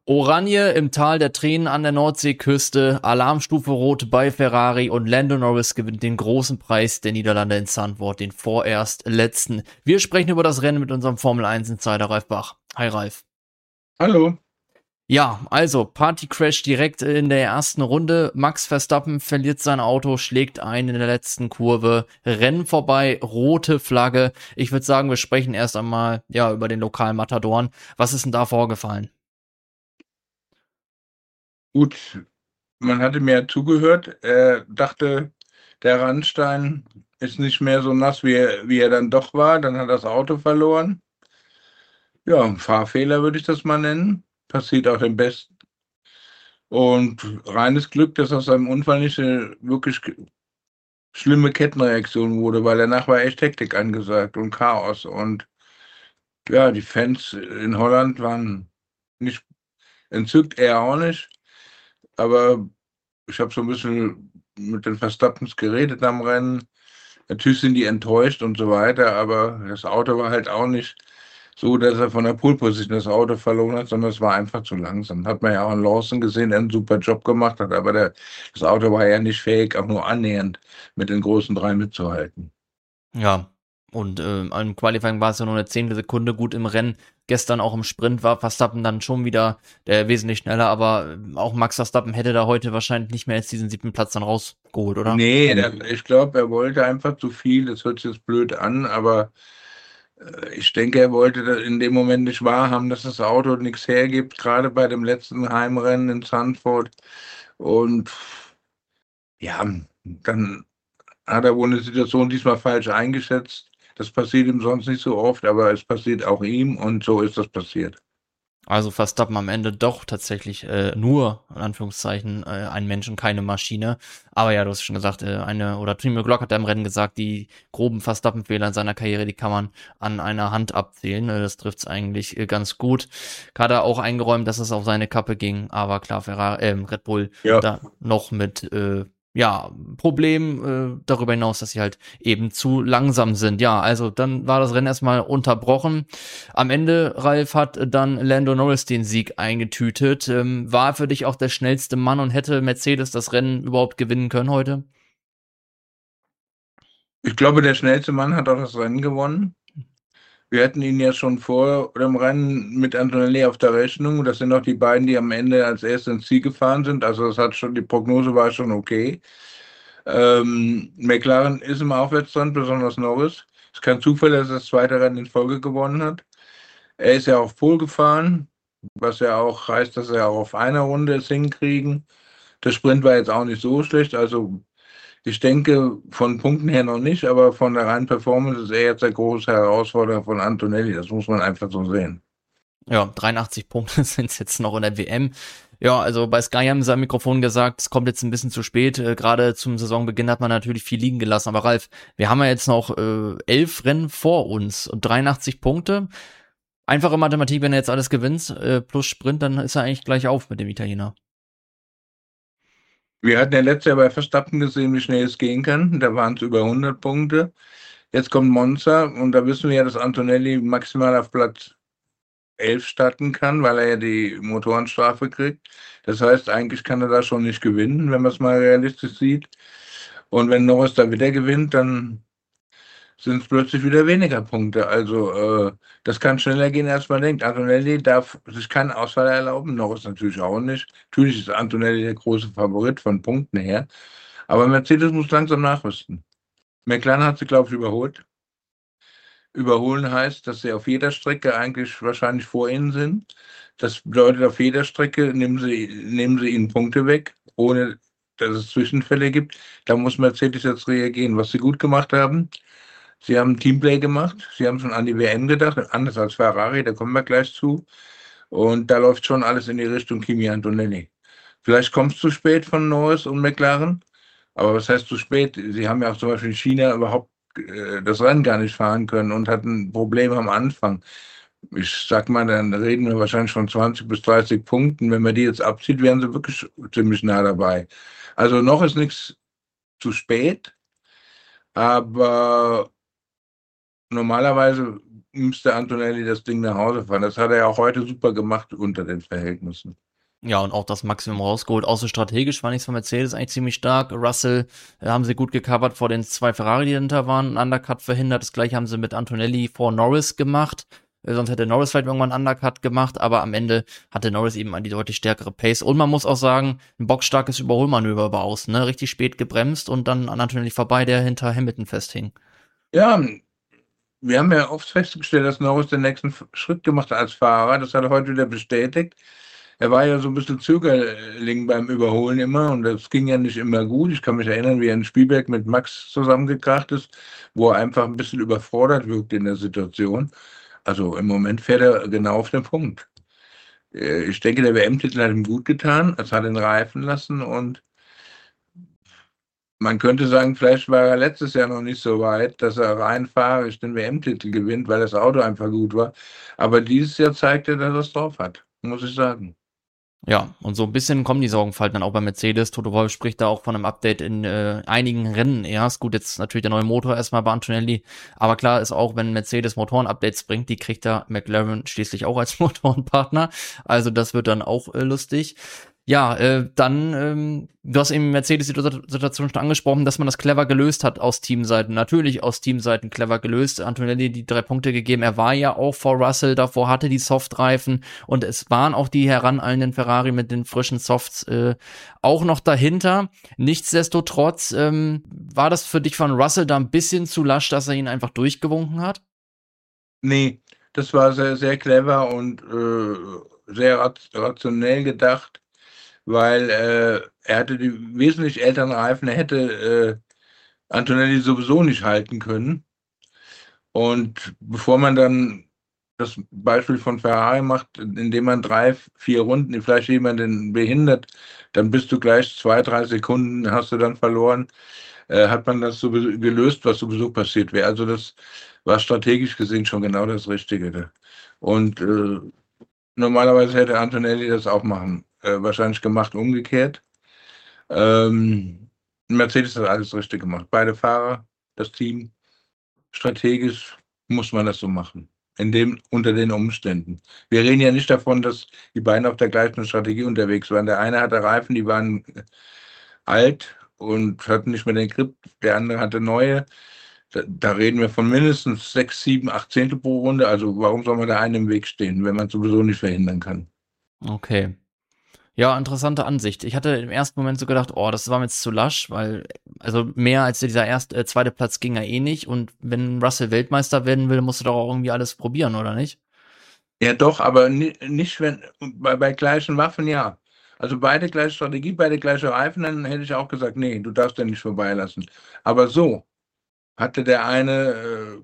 Oranje im Tal der Tränen an der Nordseeküste, Alarmstufe Rot bei Ferrari und Lando Norris gewinnt den großen Preis der Niederlande in Zandvoort, den vorerst letzten. Wir sprechen über das Rennen mit unserem Formel 1 Insider Ralf Bach. Hi Ralf. Hallo. Ja, also Partycrash direkt in der ersten Runde. Max Verstappen verliert sein Auto, schlägt ein in der letzten Kurve, Rennen vorbei, rote Flagge. Ich würde sagen, wir sprechen erst einmal über den lokalen Matadoren. Was ist denn da vorgefallen? Gut, man hatte mir zugehört. Er dachte, der Randstein ist nicht mehr so nass, wie er dann doch war. Dann hat er das Auto verloren. Ja, ein Fahrfehler würde ich das mal nennen. Passiert auch dem Besten. Und reines Glück, dass aus seinem Unfall nicht eine wirklich schlimme Kettenreaktion wurde, weil danach war echt Hektik angesagt und Chaos. Und ja, die Fans in Holland waren nicht entzückt, er auch nicht. Aber ich habe so ein bisschen mit den Verstappens geredet am Rennen. Natürlich sind die enttäuscht und so weiter, aber das Auto war halt auch nicht so, dass er von der Pole Position das Auto verloren hat, sondern es war einfach zu langsam. Hat man ja auch an Lawson gesehen, der einen super Job gemacht hat, aber das Auto war ja nicht fähig, auch nur annähernd mit den großen drei mitzuhalten. Ja, und im Qualifying war es ja nur eine Zehntelsekunde gut im Rennen. Gestern auch im Sprint war Verstappen dann schon wieder wesentlich schneller, aber auch Max Verstappen hätte da heute wahrscheinlich nicht mehr als diesen 7. Platz dann rausgeholt, oder? Nee, ich glaube, er wollte einfach zu viel. Das hört sich jetzt blöd an, aber ich denke, er wollte das in dem Moment nicht wahrhaben, dass das Auto nichts hergibt, gerade bei dem letzten Heimrennen in Zandvoort. Und ja, dann hat er wohl eine Situation diesmal falsch eingeschätzt. Das passiert ihm sonst nicht so oft, aber es passiert auch ihm und so ist das passiert. Also Verstappen am Ende doch tatsächlich nur, in Anführungszeichen, ein Mensch und keine Maschine. Aber ja, du hast schon gesagt, Timo Glock hat da im Rennen gesagt, die groben Verstappen-Fehler in seiner Karriere, die kann man an einer Hand abzählen. Das trifft's eigentlich ganz gut. Hat er auch eingeräumt, dass es auf seine Kappe ging, aber klar, Red Bull Ja. da noch mit Problem darüber hinaus, dass sie halt eben zu langsam sind. Ja, also dann war das Rennen erstmal unterbrochen. Am Ende, Ralf, hat dann Lando Norris den Sieg eingetütet. War für dich auch der schnellste Mann und hätte Mercedes das Rennen überhaupt gewinnen können heute? Ich glaube, der schnellste Mann hat auch das Rennen gewonnen. Wir hatten ihn ja schon vor dem Rennen mit Antonelli auf der Rechnung. Das sind auch die beiden, die am Ende als erste ins Ziel gefahren sind. Also das hat schon, die Prognose war schon okay. McLaren ist im Aufwärtstrend, besonders Norris. Es ist kein Zufall, dass er das zweite Rennen in Folge gewonnen hat. Er ist ja auf Pole gefahren, was ja auch heißt, dass er auch auf einer Runde es hinkriegen. Der Sprint war jetzt auch nicht so schlecht. Also ich denke, von Punkten her noch nicht, aber von der reinen Performance ist er jetzt der große Herausforderer von Antonelli. Das muss man einfach so sehen. Ja, 83 Punkte sind jetzt noch in der WM. Ja, also bei Sky haben sie am Mikrofon gesagt, es kommt jetzt ein bisschen zu spät. Gerade zum Saisonbeginn hat man natürlich viel liegen gelassen. Aber Ralf, wir haben ja jetzt noch 11 Rennen vor uns und 83 Punkte. Einfache Mathematik, wenn er jetzt alles gewinnt, plus Sprint, dann ist er eigentlich gleich auf mit dem Italiener. Wir hatten ja letztes Jahr bei Verstappen gesehen, wie schnell es gehen kann. Da waren es über 100 Punkte. Jetzt kommt Monza und da wissen wir ja, dass Antonelli maximal auf Platz 11 starten kann, weil er ja die Motorenstrafe kriegt. Das heißt, eigentlich kann er da schon nicht gewinnen, wenn man es mal realistisch sieht. Und wenn Norris da wieder gewinnt, dann sind es plötzlich wieder weniger Punkte. Also das kann schneller gehen, als man denkt. Antonelli darf sich keinen Ausfall erlauben, Norris natürlich auch nicht. Natürlich ist Antonelli der große Favorit von Punkten her, aber Mercedes muss langsam nachrüsten. McLaren hat sie, glaube ich, überholt. Überholen heißt, dass sie auf jeder Strecke eigentlich wahrscheinlich vor ihnen sind. Das bedeutet, auf jeder Strecke nehmen sie ihnen Punkte weg, ohne dass es Zwischenfälle gibt. Da muss Mercedes jetzt reagieren. Was sie gut gemacht haben, sie haben Teamplay gemacht. Sie haben schon an die WM gedacht, anders als Ferrari, da kommen wir gleich zu. Und da läuft schon alles in die Richtung Kimi Antonelli. Vielleicht kommt es zu spät von Norris und McLaren, aber was heißt zu spät? Sie haben ja auch zum Beispiel in China überhaupt das Rennen gar nicht fahren können und hatten Probleme am Anfang. Ich sag mal, dann reden wir wahrscheinlich von 20 bis 30 Punkten. Wenn man die jetzt abzieht, wären sie wirklich ziemlich nah dabei. Also noch ist nichts zu spät, aber normalerweise müsste Antonelli das Ding nach Hause fahren. Das hat er ja auch heute super gemacht unter den Verhältnissen. Ja, und auch das Maximum rausgeholt. Auch so strategisch fand ich es von Mercedes eigentlich ziemlich stark. Russell haben sie gut gecovert vor den 2 Ferrari, die dahinter waren. Ein Undercut verhindert. Das gleiche haben sie mit Antonelli vor Norris gemacht. Sonst hätte Norris vielleicht irgendwann einen Undercut gemacht, aber am Ende hatte Norris eben die deutlich stärkere Pace. Und man muss auch sagen, ein bockstarkes Überholmanöver über außen, ne? Richtig spät gebremst und dann an Antonelli vorbei, der hinter Hamilton festhing. Ja, wir haben ja oft festgestellt, dass Norris den nächsten Schritt gemacht hat als Fahrer. Das hat er heute wieder bestätigt. Er war ja so ein bisschen Zögerling beim Überholen immer und das ging ja nicht immer gut. Ich kann mich erinnern, wie er in Spielberg mit Max zusammengekracht ist, wo er einfach ein bisschen überfordert wirkt in der Situation. Also im Moment fährt er genau auf den Punkt. Ich denke, der WM-Titel hat ihm gut getan. Es hat ihn reifen lassen und man könnte sagen, vielleicht war er letztes Jahr noch nicht so weit, dass er rein fahrisch den WM-Titel gewinnt, weil das Auto einfach gut war. Aber dieses Jahr zeigt er, dass er es drauf hat, muss ich sagen. Ja, und so ein bisschen kommen die Sorgenfalten dann auch bei Mercedes. Toto Wolff spricht da auch von einem Update in einigen Rennen erst. Gut, jetzt natürlich der neue Motor erstmal bei Antonelli. Aber klar ist auch, wenn Mercedes Motoren-Updates bringt, die kriegt da McLaren schließlich auch als Motorenpartner. Also das wird dann auch lustig. Ja, dann, du hast eben Mercedes-Situation schon angesprochen, dass man das clever gelöst hat aus Teamseiten. Natürlich aus Teamseiten clever gelöst. Antonelli die 3 Punkte gegeben. Er war ja auch vor Russell, davor hatte die Softreifen und es waren auch die heraneilenden Ferrari mit den frischen Softs auch noch dahinter. Nichtsdestotrotz, war das für dich von Russell da ein bisschen zu lasch, dass er ihn einfach durchgewunken hat? Nee, das war sehr, sehr clever und sehr rationell gedacht, weil er hatte die wesentlich älteren Reifen. Er hätte Antonelli sowieso nicht halten können. Und bevor man dann das Beispiel von Ferrari macht, indem man 3, 4 Runden vielleicht jemanden behindert, dann bist du gleich 2, 3 Sekunden, hast du dann verloren, hat man das so gelöst, was sowieso passiert wäre. Also das war strategisch gesehen schon genau das Richtige. Und normalerweise hätte Antonelli das auch machen, wahrscheinlich gemacht, umgekehrt. Mercedes hat alles richtig gemacht. Beide Fahrer, das Team, strategisch muss man das so machen. Unter den Umständen. Wir reden ja nicht davon, dass die beiden auf der gleichen Strategie unterwegs waren. Der eine hatte Reifen, die waren alt und hatten nicht mehr den Grip. Der andere hatte neue. Da reden wir von mindestens 6, 7, 8 Zehntel pro Runde. Also warum soll man da einem im Weg stehen, wenn man es sowieso nicht verhindern kann? Okay. Ja, interessante Ansicht. Ich hatte im ersten Moment so gedacht, oh, das war mir jetzt zu lasch, weil, also mehr als dieser zweite Platz ging ja eh nicht. Und wenn Russell Weltmeister werden will, musst du doch auch irgendwie alles probieren, oder nicht? Ja, doch, aber nicht, wenn bei gleichen Waffen, ja. Also beide gleiche Strategie, beide gleiche Reifen, dann hätte ich auch gesagt, nee, du darfst den nicht vorbeilassen. Aber so hatte der eine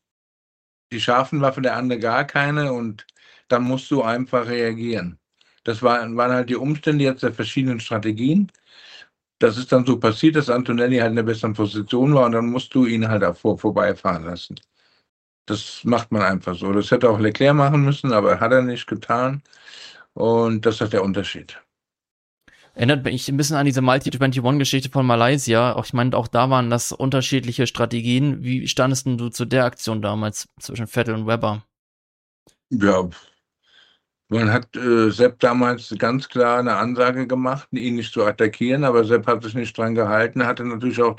die scharfen Waffen, der andere gar keine und dann musst du einfach reagieren. Waren halt die Umstände jetzt der verschiedenen Strategien. Das ist dann so passiert, dass Antonelli halt in der besseren Position war und dann musst du ihn halt auch vorbeifahren lassen. Das macht man einfach so. Das hätte auch Leclerc machen müssen, aber hat er nicht getan. Und das ist der Unterschied. Erinnert mich ein bisschen an diese Multi-21-Geschichte von Malaysia. Auch ich meine, auch da waren das unterschiedliche Strategien. Wie standest denn du zu der Aktion damals zwischen Vettel und Webber? Ja, man hat Sepp damals ganz klar eine Ansage gemacht, ihn nicht zu attackieren, aber Sepp hat sich nicht dran gehalten, hatte natürlich auch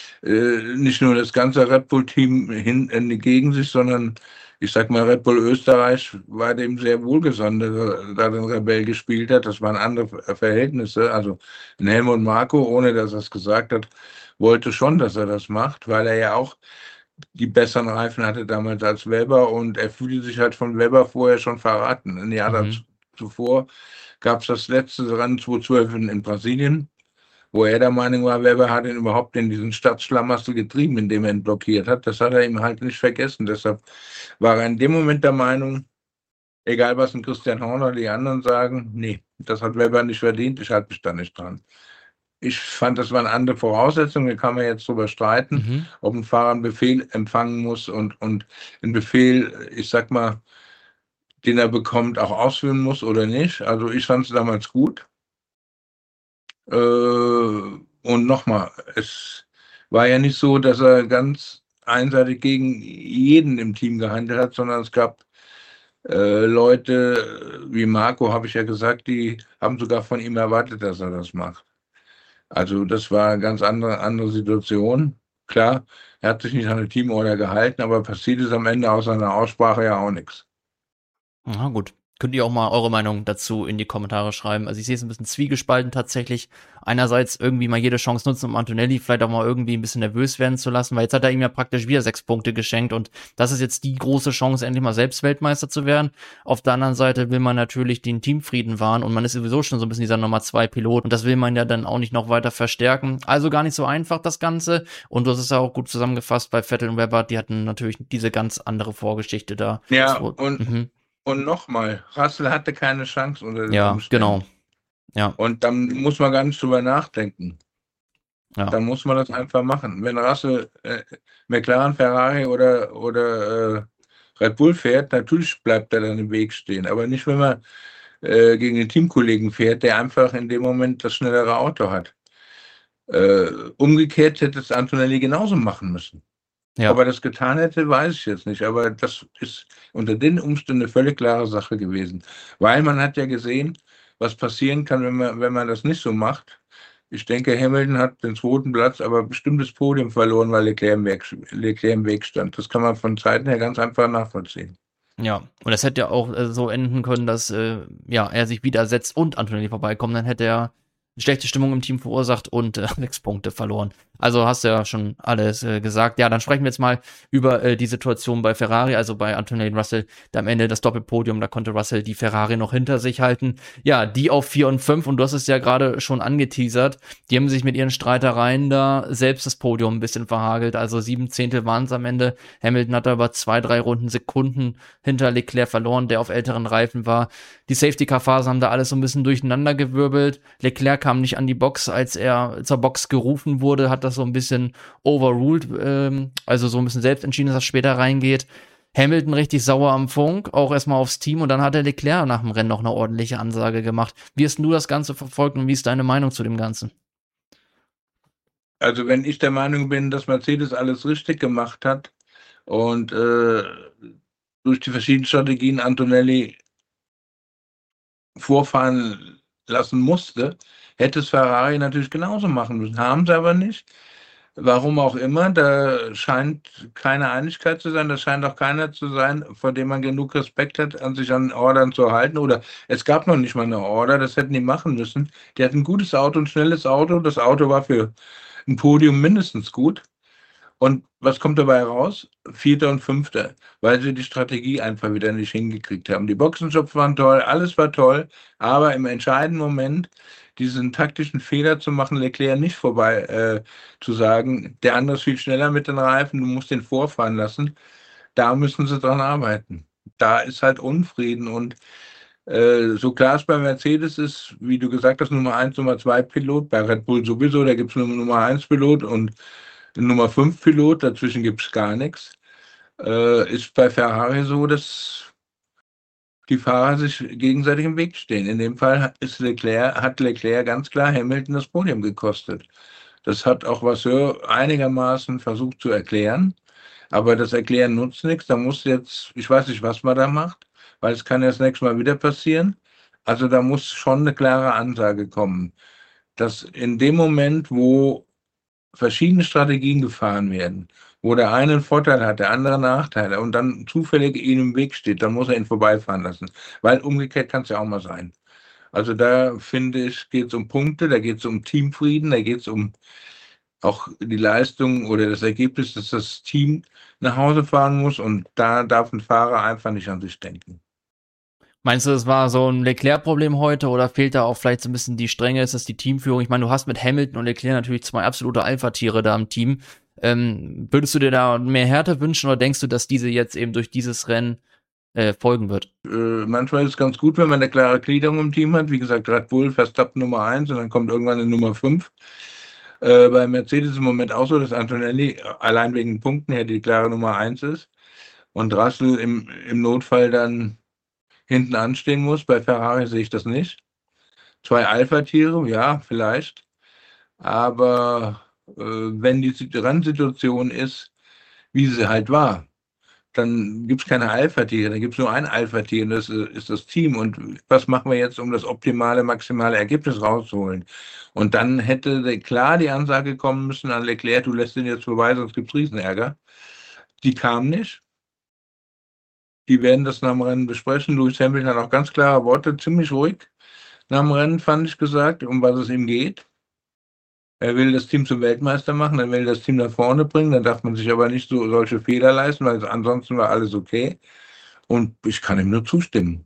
nicht nur das ganze Red Bull-Team gegen sich, sondern ich sag mal, Red Bull Österreich war dem sehr wohlgesonnen, dass er da den Rebell gespielt hat. Das waren andere Verhältnisse. Also ein Helmut Marko, ohne dass er es gesagt hat, wollte schon, dass er das macht, weil er ja auch die besseren Reifen hatte damals als Weber und er fühlte sich halt von Weber vorher schon verraten. Ein Jahr Mhm. zuvor gab es das letzte Rennen 2012 in Brasilien, wo er der Meinung war, Weber hat ihn überhaupt in diesen Stadtschlamassel getrieben, indem er ihn blockiert hat. Das hat er ihm halt nicht vergessen. Deshalb war er in dem Moment der Meinung, egal was ein Christian Horner oder die anderen sagen, nee, das hat Weber nicht verdient, ich halte mich da nicht dran. Ich fand, das waren andere Voraussetzungen. Da kann man jetzt drüber streiten, Mhm. ob ein Fahrer einen Befehl empfangen muss und einen Befehl, ich sag mal, den er bekommt, auch ausführen muss oder nicht. Also ich fand es damals gut. Und nochmal, es war ja nicht so, dass er ganz einseitig gegen jeden im Team gehandelt hat, sondern es gab Leute wie Marco, habe ich ja gesagt, die haben sogar von ihm erwartet, dass er das macht. Also das war eine ganz andere Situation. Klar, er hat sich nicht an eine Teamorder gehalten, aber passiert ist am Ende aus seiner Aussprache ja auch nichts. Na gut. Könnt ihr auch mal eure Meinung dazu in die Kommentare schreiben. Also ich sehe es ein bisschen zwiegespalten tatsächlich. Einerseits irgendwie mal jede Chance nutzen, um Antonelli vielleicht auch mal irgendwie ein bisschen nervös werden zu lassen, weil jetzt hat er ihm ja praktisch wieder 6 Punkte geschenkt und das ist jetzt die große Chance, endlich mal selbst Weltmeister zu werden. Auf der anderen Seite will man natürlich den Teamfrieden wahren und man ist sowieso schon so ein bisschen dieser Nummer 2 Pilot und das will man ja dann auch nicht noch weiter verstärken. Also gar nicht so einfach das Ganze und du hast es ja auch gut zusammengefasst bei Vettel und Webber, die hatten natürlich diese ganz andere Vorgeschichte da. Ja, So, und nochmal, Russell hatte keine Chance unter den ja, genau. Umständen. Ja, Und dann muss man gar nicht drüber nachdenken. ja. Dann muss man das einfach machen. Wenn Russell McLaren, Ferrari oder Red Bull fährt, natürlich bleibt er dann im Weg stehen. Aber nicht, wenn man gegen den Teamkollegen fährt, der einfach in dem Moment das schnellere Auto hat. Umgekehrt hätte es Antonelli genauso machen müssen. Ob Ja, er das getan hätte, weiß ich jetzt nicht. Aber das ist unter den Umständen eine völlig klare Sache gewesen. Weil man hat ja gesehen, was passieren kann, wenn man das nicht so macht. Ich denke, Hamilton hat den zweiten Platz, aber bestimmt das Podium verloren, weil Leclerc im Weg stand. Das kann man von Zeiten her ganz einfach nachvollziehen. ja. Und das hätte ja auch so enden können, dass ja, er sich widersetzt und Antonelli vorbeikommt. Dann hätte er schlechte Stimmung im Team verursacht und 6 Punkte verloren. Also hast du ja schon alles gesagt. Ja, dann sprechen wir jetzt mal über die Situation bei Ferrari, also bei Antonelli Russell, da am Ende das Doppelpodium, da konnte Russell die Ferrari noch hinter sich halten. Ja, die auf 4 und 5 und du hast es ja gerade schon angeteasert, die haben sich mit ihren Streitereien da selbst das Podium ein bisschen verhagelt, also 7 Zehntel waren es am Ende. Hamilton hat da über 2-3 Runden Sekunden hinter Leclerc verloren, der auf älteren Reifen war. Die Safety-Car-Phasen haben da alles so ein bisschen durcheinander gewirbelt. Leclerc kam nicht an die Box, als er zur Box gerufen wurde, hat das so ein bisschen overruled, also so ein bisschen selbst entschieden, dass er später reingeht. Hamilton richtig sauer am Funk, auch erstmal aufs Team und dann hat der Leclerc nach dem Rennen noch eine ordentliche Ansage gemacht. Wie hast du das Ganze verfolgt und wie ist deine Meinung zu dem Ganzen? Also wenn ich der Meinung bin, dass Mercedes alles richtig gemacht hat und durch die verschiedenen Strategien Antonelli vorfahren lassen musste, hätte es Ferrari natürlich genauso machen müssen. Haben sie aber nicht. Warum auch immer, da scheint keine Einigkeit zu sein. Da scheint auch keiner zu sein, vor dem man genug Respekt hat, an sich an Ordern zu halten. Oder es gab noch nicht mal eine Order, das hätten die machen müssen. Die hatten ein gutes Auto, ein schnelles Auto. Das Auto war für ein Podium mindestens gut. Und was kommt dabei raus? Vierter und Fünfter, weil sie die Strategie einfach wieder nicht hingekriegt haben. Die Boxenjobs waren toll, alles war toll, aber im entscheidenden Moment diesen taktischen Fehler zu machen, Leclerc nicht vorbei zu sagen, der andere ist viel schneller mit den Reifen, du musst den vorfahren lassen, da müssen sie dran arbeiten. Da ist halt Unfrieden und so klar es bei Mercedes ist, wie du gesagt hast, Nummer eins, Nummer 2 Pilot, bei Red Bull sowieso, da gibt es nur Nummer eins Pilot und Nummer 5 Pilot, dazwischen gibt es gar nichts. Ist bei Ferrari so, dass die Fahrer sich gegenseitig im Weg stehen. In dem Fall hat Leclerc ganz klar Hamilton das Podium gekostet. Das hat auch Vasseur einigermaßen versucht zu erklären, aber das Erklären nutzt nichts. Da muss jetzt, ich weiß nicht, was man da macht, weil es kann ja das nächste Mal wieder passieren. Also da muss schon eine klare Ansage kommen, dass in dem Moment, wo verschiedene Strategien gefahren werden, wo der eine einen Vorteil hat, der andere Nachteile und dann zufällig ihm im Weg steht, dann muss er ihn vorbeifahren lassen. Weil umgekehrt kann es ja auch mal sein. Also da finde ich, geht es um Punkte, da geht es um Teamfrieden, da geht es um auch die Leistung oder das Ergebnis, dass das Team nach Hause fahren muss und da darf ein Fahrer einfach nicht an sich denken. Meinst du, es war so ein Leclerc-Problem heute oder fehlt da auch vielleicht so ein bisschen die Strenge? Ist das die Teamführung? Ich meine, du hast mit Hamilton und Leclerc natürlich 2 absolute Alpha-Tiere da im Team. Würdest du dir da mehr Härte wünschen oder denkst du, dass diese jetzt eben durch dieses Rennen folgen wird? Manchmal ist es ganz gut, wenn man eine klare Gliederung im Team hat. Wie gesagt, Red Bull, Verstappen Nummer eins und dann kommt irgendwann eine Nummer 5. Bei Mercedes ist im Moment auch so, dass Antonelli allein wegen Punkten her die klare Nummer eins ist und Russell im Notfall dann hinten anstehen muss. Bei Ferrari sehe ich das nicht. 2 Alpha-Tiere, ja, vielleicht. Aber wenn die Randsituation ist, wie sie halt war. Dann gibt es keine Alpha-Tiere, dann gibt es nur ein Alpha-Tier und das ist das Team. Und was machen wir jetzt, um das optimale, maximale Ergebnis rauszuholen? Und dann hätte klar die Ansage kommen müssen an Leclerc, du lässt ihn jetzt vorbei, sonst gibt es Riesenärger. Die kam nicht. Die werden das nach dem Rennen besprechen. Lewis Hamilton hat auch ganz klare Worte, ziemlich ruhig nach dem Rennen, fand ich, gesagt, um was es ihm geht. Er will das Team zum Weltmeister machen, er will das Team nach vorne bringen, dann darf man sich aber nicht solche Fehler leisten, weil ansonsten war alles okay. Und ich kann ihm nur zustimmen.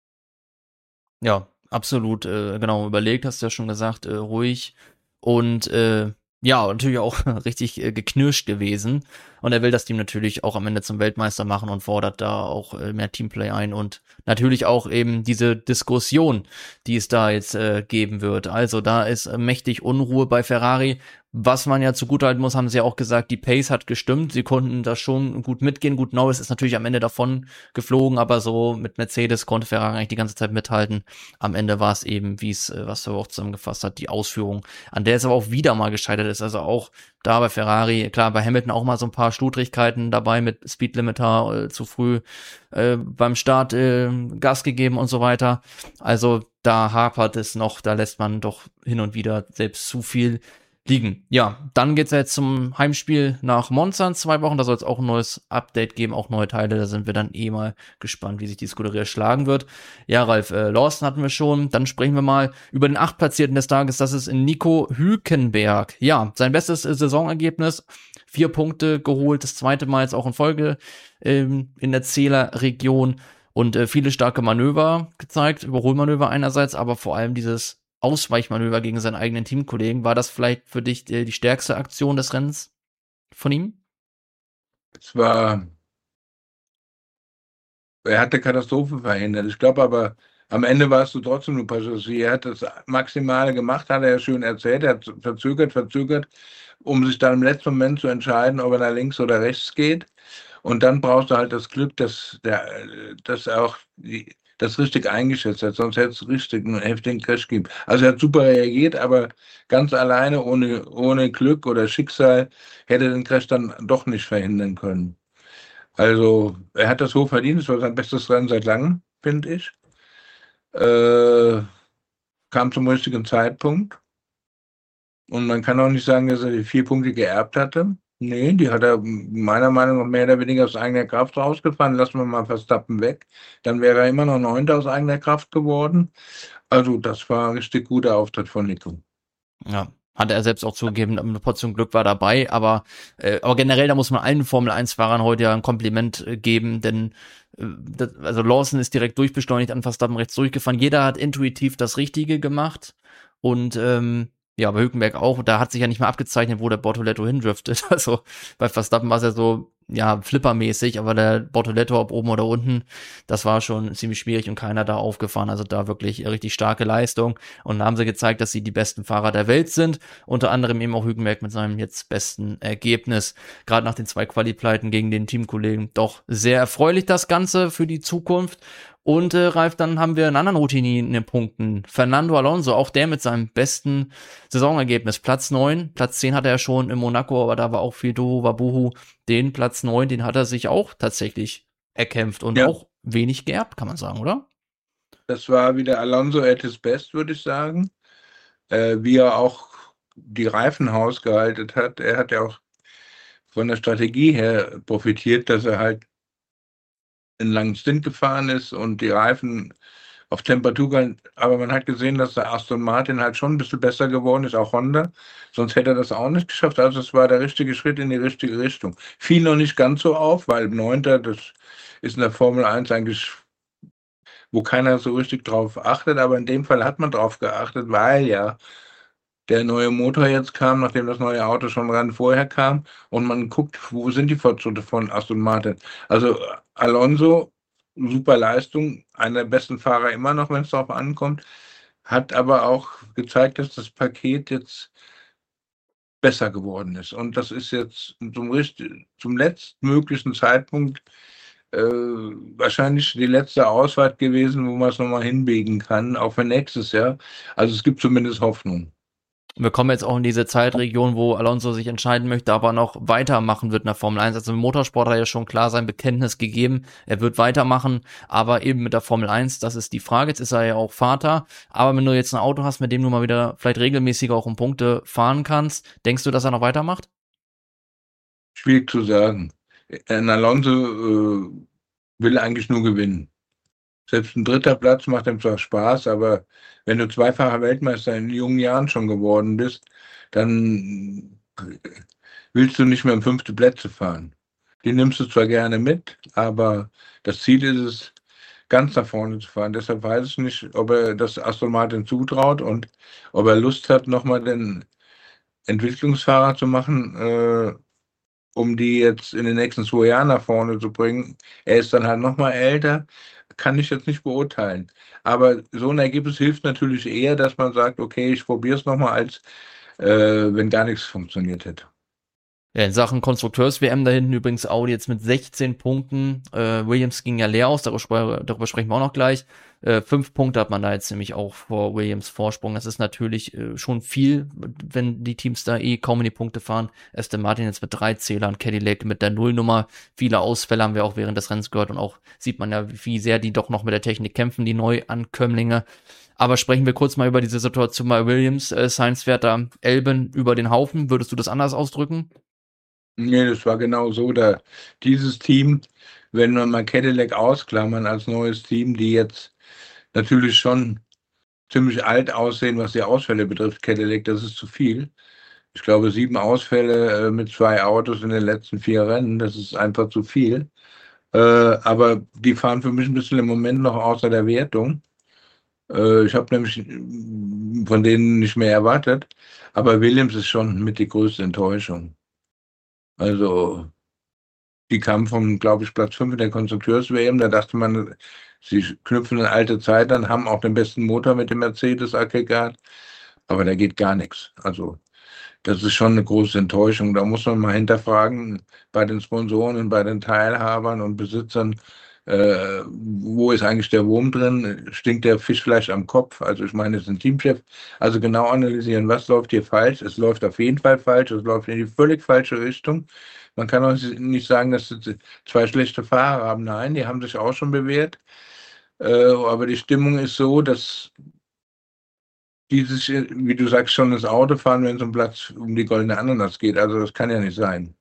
Ja, absolut, genau, überlegt, hast du ja schon gesagt, ruhig und ja, natürlich auch richtig geknirscht gewesen. Und er will das Team natürlich auch am Ende zum Weltmeister machen und fordert da auch mehr Teamplay ein und natürlich auch eben diese Diskussion, die es da jetzt geben wird. Also da ist mächtig Unruhe bei Ferrari. Was man ja zugutehalten muss, haben sie ja auch gesagt, die Pace hat gestimmt. Sie konnten da schon gut mitgehen. Gut, Norris ist natürlich am Ende davon geflogen, aber so mit Mercedes konnte Ferrari eigentlich die ganze Zeit mithalten. Am Ende war es eben, wie es, was er auch zusammengefasst hat, die Ausführung, an der es aber auch wieder mal gescheitert ist. Also auch da bei Ferrari, klar, bei Hamilton auch mal so ein paar Schludrigkeiten dabei mit Speedlimiter zu früh beim Start Gas gegeben und so weiter. Also da hapert es noch, da lässt man doch hin und wieder selbst zu viel liegen. Ja, dann geht's ja jetzt zum Heimspiel nach Monza in 2 Wochen. Da soll es auch ein neues Update geben, auch neue Teile. Da sind wir dann mal gespannt, wie sich die Scuderia schlagen wird. Ja, Ralf, Lawson hatten wir schon. Dann sprechen wir mal über den 8. des Tages. Das ist Nico Hülkenberg. Ja, sein bestes Saisonergebnis. 4 Punkte geholt. Das 2. Mal jetzt auch in Folge in der Zählerregion. Und viele starke Manöver gezeigt. Überholmanöver einerseits, aber vor allem dieses Ausweichmanöver gegen seinen eigenen Teamkollegen. War das vielleicht für dich die stärkste Aktion des Rennens von ihm? Es war, er hat eine Katastrophe verhindert. Ich glaube aber, am Ende warst du trotzdem nur Passagier. Er hat das Maximale gemacht, hat er ja schön erzählt. Er hat verzögert, um sich dann im letzten Moment zu entscheiden, ob er nach links oder rechts geht. Und dann brauchst du halt das Glück, dass er auch das richtig eingeschätzt hat, sonst hätte es richtig einen heftigen Crash gegeben. Also er hat super reagiert, aber ganz alleine, ohne Glück oder Schicksal, hätte er den Crash dann doch nicht verhindern können. Also er hat das hoch verdient, es war sein bestes Rennen seit langem, finde ich. Äh, Kam zum richtigen Zeitpunkt. Und man kann auch nicht sagen, dass er die 4 Punkte geerbt hatte. Nee, die hat er meiner Meinung nach mehr oder weniger aus eigener Kraft rausgefahren. Lassen wir mal Verstappen weg. Dann wäre er immer noch 9. aus eigener Kraft geworden. Also das war ein richtig guter Auftritt von Nico. Ja, hat er selbst auch zugegeben, eine Portion Glück war dabei, aber generell, da muss man allen Formel-1-Fahrern heute ja ein Kompliment geben, denn also Lawson ist direkt durchbeschleunigt an Verstappen rechts durchgefahren. Jeder hat intuitiv das Richtige gemacht und ja, bei Hülkenberg auch, da hat sich ja nicht mal abgezeichnet, wo der Bortoletto hindriftet. Also bei Verstappen war es ja so, ja, flippermäßig, aber der Bortoletto, ob oben oder unten, das war schon ziemlich schwierig und keiner da aufgefahren. Also da wirklich richtig starke Leistung. Und da haben sie gezeigt, dass sie die besten Fahrer der Welt sind. Unter anderem eben auch Hülkenberg mit seinem jetzt besten Ergebnis. Gerade nach den 2 Quali-Pleiten gegen den Teamkollegen. Doch sehr erfreulich das Ganze für die Zukunft. Und Ralf, dann haben wir einen anderen Routinier in den Punkten. Fernando Alonso, auch der mit seinem besten Saisonergebnis. Platz 9, Platz 10 hatte er schon in Monaco, aber da war auch viel Wabuhu. Den Platz 9, den hat er sich auch tatsächlich erkämpft und Ja, auch wenig geerbt, kann man sagen, oder? das war wieder Alonso at his best, würde ich sagen. Wie er auch die Reifen hausgehalten hat. Er hat ja auch von der Strategie her profitiert, dass er halt einen langen Stint gefahren ist und die Reifen auf Temperatur gehalten. Aber man hat gesehen, dass der Aston Martin halt schon ein bisschen besser geworden ist, auch Honda. Sonst hätte er das auch nicht geschafft. Also es war der richtige Schritt in die richtige Richtung. Fiel noch nicht ganz so auf, weil 9. das ist in der Formel 1 eigentlich, wo keiner so richtig drauf achtet. Aber in dem Fall hat man drauf geachtet, weil ja der neue Motor jetzt kam, nachdem das neue Auto schon ran vorher kam. Und man guckt, wo sind die Fortschritte von Aston Martin. Also Alonso, super Leistung, einer der besten Fahrer immer noch, wenn es darauf ankommt, hat aber auch gezeigt, dass das Paket jetzt besser geworden ist. Und das ist jetzt zum letztmöglichen Zeitpunkt wahrscheinlich die letzte Ausfahrt gewesen, wo man es nochmal hinbiegen kann, auch für nächstes Jahr. Also es gibt zumindest Hoffnung. Wir kommen jetzt auch in diese Zeitregion, wo Alonso sich entscheiden möchte, aber noch weitermachen wird in der Formel 1. Also im Motorsport hat er ja schon klar sein Bekenntnis gegeben. Er wird weitermachen, aber eben mit der Formel 1, das ist die Frage. Jetzt ist er ja auch Vater. Aber wenn du jetzt ein Auto hast, mit dem du mal wieder vielleicht regelmäßiger auch um Punkte fahren kannst, denkst du, dass er noch weitermacht? Schwierig zu sagen. Ein Alonso will eigentlich nur gewinnen. Selbst ein dritter Platz macht ihm zwar Spaß, aber wenn du zweifacher Weltmeister in jungen Jahren schon geworden bist, dann willst du nicht mehr um 5. Plätze fahren. Die nimmst du zwar gerne mit, aber das Ziel ist es, ganz nach vorne zu fahren. Deshalb weiß ich nicht, ob er das Aston Martin zutraut und ob er Lust hat, nochmal den Entwicklungsfahrer zu machen, um die jetzt in den nächsten 2 Jahren nach vorne zu bringen. Er ist dann halt nochmal älter, kann ich jetzt nicht beurteilen. Aber so ein Ergebnis hilft natürlich eher, dass man sagt, okay, ich probiere es nochmal, als wenn gar nichts funktioniert hätte. Ja, in Sachen Konstrukteurs-WM da hinten übrigens Audi jetzt mit 16 Punkten. Williams ging ja leer aus, darüber sprechen wir auch noch gleich. 5 Punkte hat man da jetzt nämlich auch vor Williams Vorsprung. Das ist natürlich schon viel, wenn die Teams da kaum in die Punkte fahren. Aston Martin jetzt mit 3 Zählern, Cadillac mit der Nullnummer. Viele Ausfälle haben wir auch während des Rennens gehört und auch sieht man ja, wie sehr die doch noch mit der Technik kämpfen, die Neuankömmlinge. Aber sprechen wir kurz mal über diese Situation bei Williams. Sainz fährt da Albon über den Haufen. Würdest du das anders ausdrücken? Nee, das war genau so. Dieses Team, wenn wir mal Cadillac ausklammern als neues Team, die jetzt natürlich schon ziemlich alt aussehen, was die Ausfälle betrifft, Cadillac, das ist zu viel. Ich glaube, 7 Ausfälle mit 2 Autos in den letzten 4 Rennen, das ist einfach zu viel. Aber die fahren für mich ein bisschen im Moment noch außer der Wertung. Ich habe nämlich von denen nicht mehr erwartet. Aber Williams ist schon mit die größte Enttäuschung. Also, die kamen vom, glaube ich, Platz 5 in der Konstrukteurs-WM. Da dachte man, sie knüpfen eine alte Zeit an, haben auch den besten Motor mit dem Mercedes-Aggregat. Aber da geht gar nichts. Also, das ist schon eine große Enttäuschung. Da muss man mal hinterfragen bei den Sponsoren und bei den Teilhabern und Besitzern, wo ist eigentlich der Wurm drin? Stinkt der Fisch vielleicht am Kopf? Also ich meine, es ist ein Teamchef. Also genau analysieren, was läuft hier falsch? Es läuft auf jeden Fall falsch. Es läuft in die völlig falsche Richtung. Man kann auch nicht sagen, dass sie 2 schlechte Fahrer haben. Nein, die haben sich auch schon bewährt. Aber die Stimmung ist so, dass die sich, wie du sagst, schon das Auto fahren, wenn es um Platz um die goldene Ananas geht. Also das kann ja nicht sein.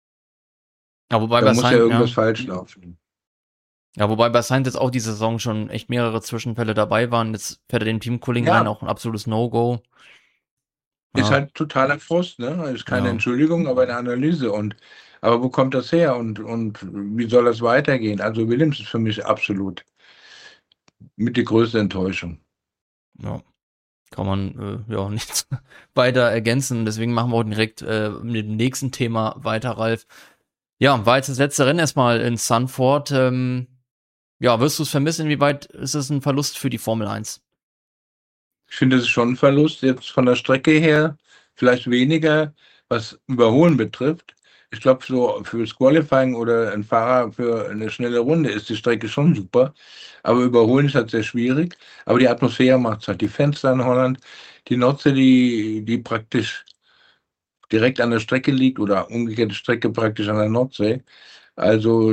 Ja, wobei Da bei muss ja Sainz, irgendwas falsch laufen. ja, wobei bei Sainz jetzt auch diese Saison schon echt mehrere Zwischenfälle dabei waren. Jetzt fährt er den Teamkollegen rein, Ja, auch ein absolutes No-Go. ist Ja, halt totaler Frust, ne? Ist keine ja. Entschuldigung, aber eine Analyse. Aber wo kommt das her und wie soll das weitergehen? Also Williams ist für mich absolut mit die größte Enttäuschung. Ja. Kann man ja nichts weiter ergänzen. Deswegen machen wir auch direkt mit dem nächsten Thema weiter, Ralf. Ja, war jetzt das letzte Rennen erstmal in Zandvoort. Ja, wirst du es vermissen? Inwieweit ist es ein Verlust für die Formel 1? Ich finde, es ist schon ein Verlust jetzt von der Strecke her, vielleicht weniger, was Überholen betrifft. Ich glaube, so fürs Qualifying oder ein Fahrer für eine schnelle Runde ist die Strecke schon super. Aber Überholen ist halt sehr schwierig. Aber die Atmosphäre macht es halt. Die Fenster in Holland, die Notze, die praktisch direkt an der Strecke liegt oder umgekehrte Strecke praktisch an der Nordsee. Also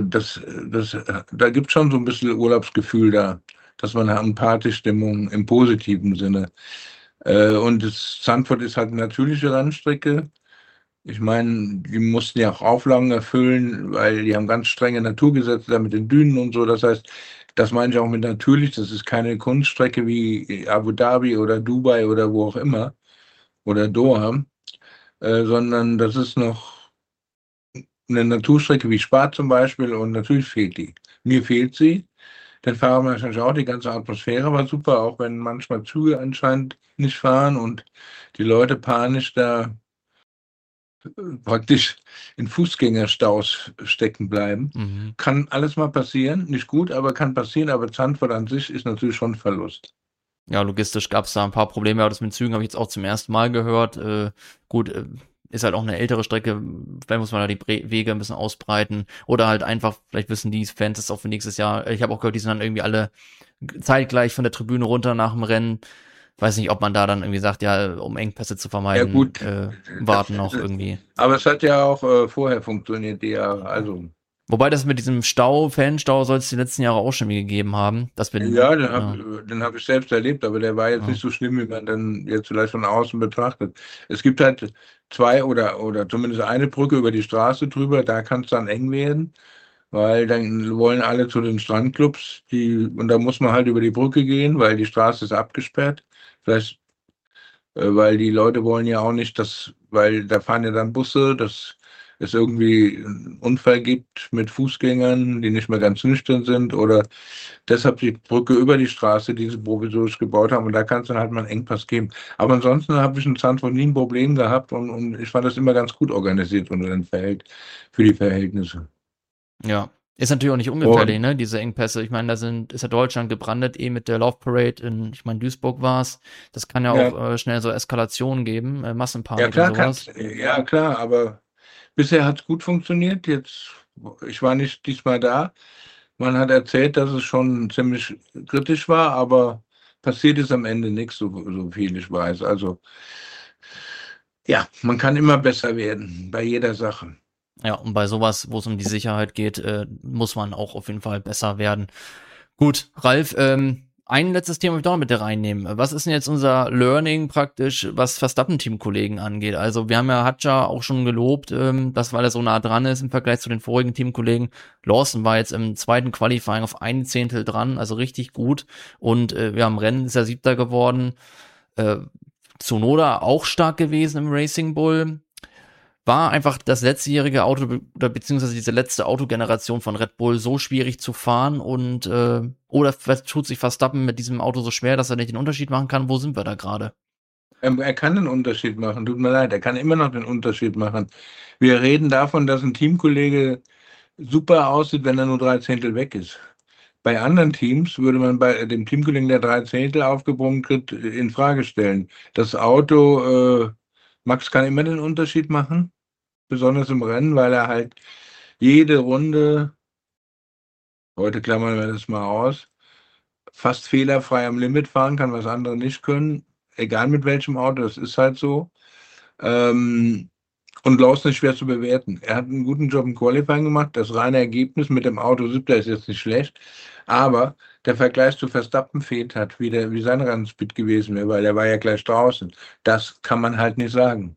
da gibt es schon so ein bisschen Urlaubsgefühl da, dass man eine Partystimmung im positiven Sinne. Und das Zandvoort ist halt eine natürliche Rennstrecke. Ich meine, die mussten ja auch Auflagen erfüllen, weil die haben ganz strenge Naturgesetze da mit den Dünen und so. Das heißt, das meine ich auch mit natürlich. Das ist keine Kunststrecke wie Abu Dhabi oder Dubai oder wo auch immer oder Doha, sondern das ist noch eine Naturstrecke wie Spa zum Beispiel und natürlich fehlt die. Mir fehlt sie. Den Fahrern wahrscheinlich auch. Die ganze Atmosphäre war super, auch wenn manchmal Züge anscheinend nicht fahren und die Leute panisch da praktisch in Fußgängerstaus stecken bleiben. Mhm. Kann alles mal passieren. Nicht gut, aber kann passieren. Aber Zandvoort an sich ist natürlich schon ein Verlust. Ja, logistisch gab es da ein paar Probleme, aber das mit Zügen habe ich jetzt auch zum ersten Mal gehört. Gut, ist halt auch eine ältere Strecke, vielleicht muss man da die Wege ein bisschen ausbreiten oder halt einfach, vielleicht wissen die Fans das auch für nächstes Jahr. Ich habe auch gehört, die sind dann irgendwie alle zeitgleich von der Tribüne runter nach dem Rennen. weiß nicht, ob man da dann irgendwie sagt, ja, um Engpässe zu Ja vermeiden, gut, warten noch irgendwie. aber es hat ja auch vorher funktioniert, also Wobei das mit diesem Stau, Fanstau, soll es die letzten Jahre auch schon wie gegeben haben. ja, Ja, den hab ich selbst erlebt, aber der war jetzt ja, nicht so schlimm, wie man dann jetzt vielleicht von außen betrachtet. Es gibt halt zwei oder zumindest eine Brücke über die Straße drüber, da kann es dann eng werden, weil dann wollen alle zu den Strandclubs, und da muss man halt über die Brücke gehen, weil die Straße ist abgesperrt. Vielleicht weil die Leute wollen ja auch nicht, weil da fahren ja dann Busse, dass es irgendwie einen Unfall gibt mit Fußgängern, die nicht mehr ganz nüchtern sind oder deshalb die Brücke über die Straße, die sie provisorisch gebaut haben und da kann es dann halt mal einen Engpass geben. Aber ansonsten habe ich in Zandvoort nie ein Problem gehabt und ich fand das immer ganz gut organisiert für die Verhältnisse. ja. Ist natürlich auch nicht ungefährlich, Und ne, diese Engpässe. Ich meine, ist ja Deutschland gebrandet, mit der Love Parade ich meine, Duisburg war's. Das kann ja ja, auch schnell so Eskalationen geben, ja Massenpanik und klar sowas. ja klar, aber bisher hat es gut funktioniert. Ich war nicht diesmal da. Man hat erzählt, dass es schon ziemlich kritisch war, aber passiert ist am Ende nichts, so viel ich weiß. Also ja, man kann immer besser werden bei jeder Sache. Ja, und bei sowas, wo es um die Sicherheit geht, muss man auch auf jeden Fall besser werden. Gut, Ralf, ein letztes Thema möchte ich doch noch mit dir reinnehmen. Was ist denn jetzt unser Learning praktisch, was Verstappen-Teamkollegen angeht? Also wir haben ja Hadjar auch schon gelobt, weil er so nah dran ist im Vergleich zu den vorigen Teamkollegen. Lawson war jetzt im zweiten Qualifying auf ein Zehntel dran, also richtig gut. Und ja, im Rennen ist er Siebter geworden. Äh, Tsunoda auch stark gewesen im Racing Bull. War einfach das letztjährige Auto oder beziehungsweise diese letzte Autogeneration von Red Bull so schwierig zu fahren und oder tut sich Verstappen mit diesem Auto so schwer, dass er nicht den Unterschied machen kann? Wo sind wir da gerade? Er kann den Unterschied machen, tut mir leid, er kann immer noch den Unterschied machen. Wir reden davon, dass ein Teamkollege super aussieht, wenn er nur 3 Zehntel weg ist. Bei anderen Teams würde man bei dem Teamkollegen, der 3 Zehntel aufgebrummt kriegt, in Frage stellen. Das Auto, Max kann immer den Unterschied machen, besonders im Rennen, weil er halt jede Runde, heute klammern wir das mal aus, fast fehlerfrei am Limit fahren kann, was andere nicht können, egal mit welchem Auto, das ist halt so. Ähm, und Lawson ist schwer zu bewerten. Er hat einen guten Job im Qualifying gemacht. Das reine Ergebnis mit dem Auto siebter ist jetzt nicht schlecht. Aber der Vergleich zu Verstappen fehlt hat, wie sein Rennspeed gewesen wäre, weil er war ja gleich draußen. Das kann man halt nicht sagen.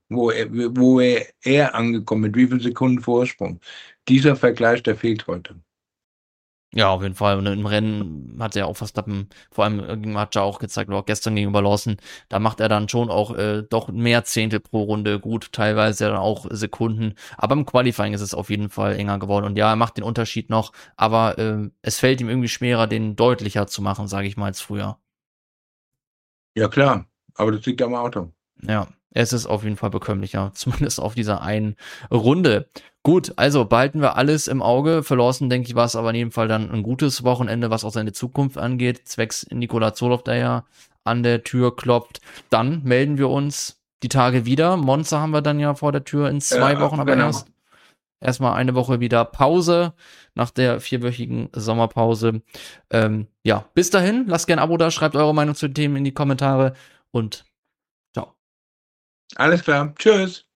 Er angekommen, mit wie vielen Sekunden Vorsprung. Dieser Vergleich, der fehlt heute. Ja, auf jeden Fall. Und im Rennen hat er auch Verstappen, vor allem hat er auch gezeigt, oder auch gestern gegenüber Lawson, da macht er dann schon auch doch mehr Zehntel pro Runde gut, teilweise dann auch Sekunden. Aber im Qualifying ist es auf jeden Fall enger geworden. Und ja, er macht den Unterschied noch, aber es fällt ihm irgendwie schwerer, den deutlicher zu machen, sage ich mal, als früher. Ja, klar. Aber das liegt am Auto. Ja, es ist auf jeden Fall bekömmlicher, zumindest auf dieser einen Runde. Gut, also behalten wir alles im Auge. Für Lawson, denke ich, war es aber in jedem Fall dann ein gutes Wochenende, was auch seine Zukunft angeht. Zwecks Nikola Zolow, der ja an der Tür klopft. Dann melden wir uns die Tage wieder. Monza haben wir dann ja vor der Tür in 2 Wochen, aber Genau. erstmal eine Woche wieder Pause nach der 4-wöchigen Sommerpause. Ja, bis dahin, lasst gerne ein Abo da, schreibt eure Meinung zu den Themen in die Kommentare und ciao. Alles klar. Tschüss.